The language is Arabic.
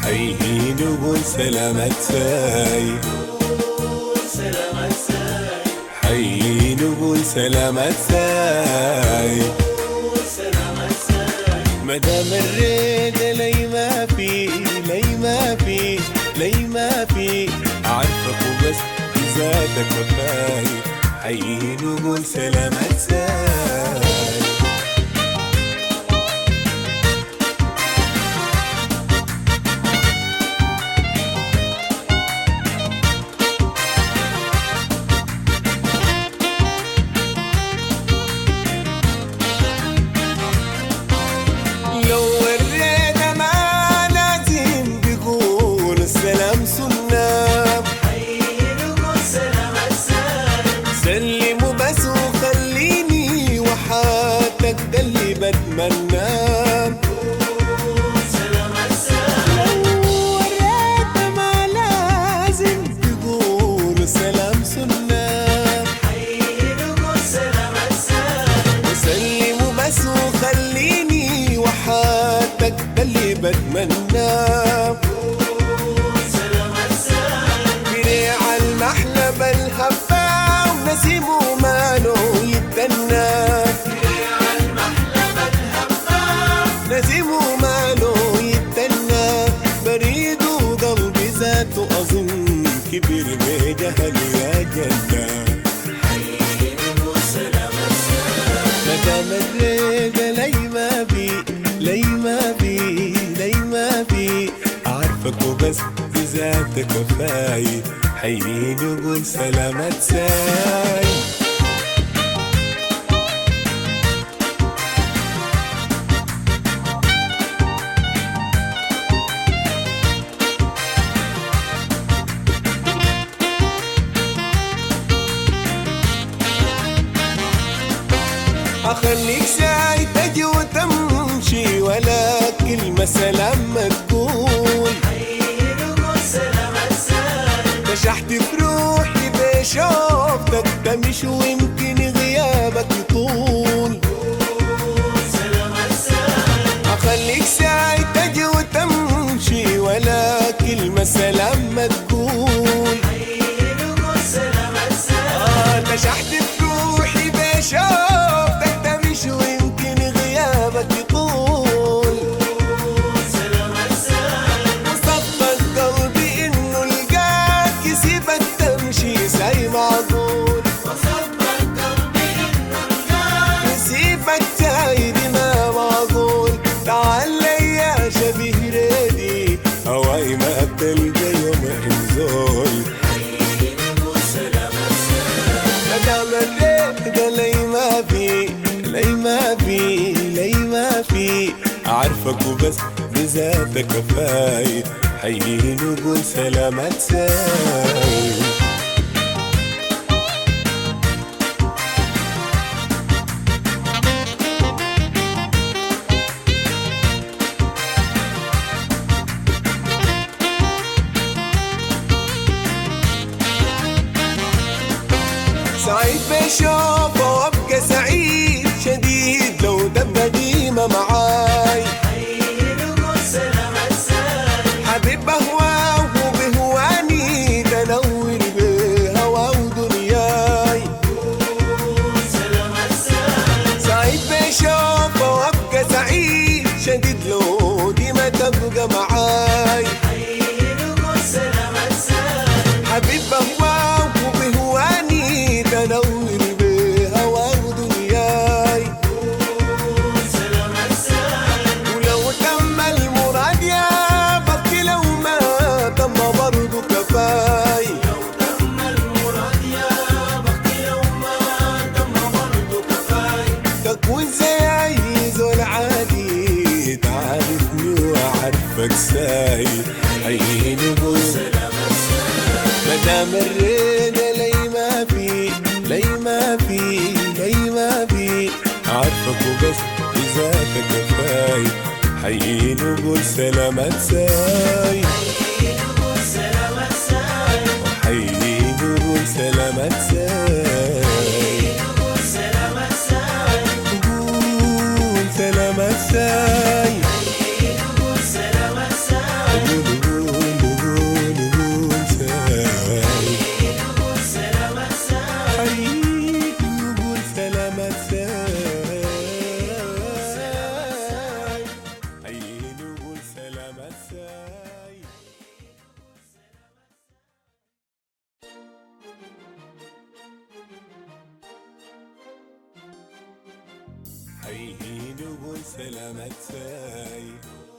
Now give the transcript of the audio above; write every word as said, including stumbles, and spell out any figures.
حيي نقول سلامات ساي، حيي نقول سلامات ساي. مدام الريد لي ما في لي ما في لي ما في عارفك وبس بذاتك وفاي، حيي نقول سلامات ساي. سلموا بس وخليني وحاتك ده اللي بتمناه. سلامات ساي لو وريت ما لازم تقول سلام سنة، حيي نقول سلامات ساي. سلموا بس وخليني وحاتك ده اللي بتمناه. سلامات ساي بريع المحلب الهفا نسيمه ماله يتدنى، نسيمه ماله يتدنى. بريد وقلبي ذاته أظن كبير بجهل يا جنة. حيي نقول سلامات ساي. مدام الريد لي ما بي لي ما بي لي ما بي أعرفك وبس بذاتك كفاي، حيي نقول سلامات ساي. أخليك ساي تجي وتمشي ولا كلمة سلام ما تقول، حيي نقول سلامات ساي. كشحت في روحي بشوفتك ده مش ويمكن غيابك يطول. سلامات ساي أخليك ساي تجي وتمشي ولا كلمة سلام ما تقول. حيي نقول سلامات ساي. آه كشحت في روحي بشوفتك ده مش ويمكن غيابك يطول. سلامات ساي وصدق قلبي إنه لقاك يسيبك تمشي زي معقول. وصدق قلبي إنه لقاك يسيبك تايد ما معقول. تعال لي يا شبيه ريدي هواي ما بتلقى يوم انزول. حيي نقول سلامات ساي. مدام الريد لي ما في لي ما في لي ما في أعرفك وبس بذاتك كفاي، حيي نقول سلامات ساي. سعيد بشوفه وابقى سعيد شديد لو دب قديمة معاي، حيي نقول سلامات ساي. حبيب بهواه وبهواني تنور بهواه ودنياي. سلامات ساي. سعيد بشوفه وابقى سعيد شديد لو دي ما تبقى معاي، حيي نقول سلامات ساي. حبيب بهواه وبهواني تنور بهواه ودنياي. سلامات ساي. ولو تم المراد يا بطي لو ما تم برضو كفاي. لو تم المراد يا بختي لو ما تم برضو كفاي. تكون زي زول عادي تعرفني وأعرفك ساي، حيي نقول سلامات ساي. مدام الريد لي ما في لي ما في لي ما في أعرفك وبس بذاتك كفاي، حيي نقول سلامات ساي. حيي نقول سلامات ساي. حيي نقول سلامات ساي. حيي نقول سلامات ساي. نقول سلامات ساي. حيي نقول سلامات ساي. حيي نقول سلامة ساي.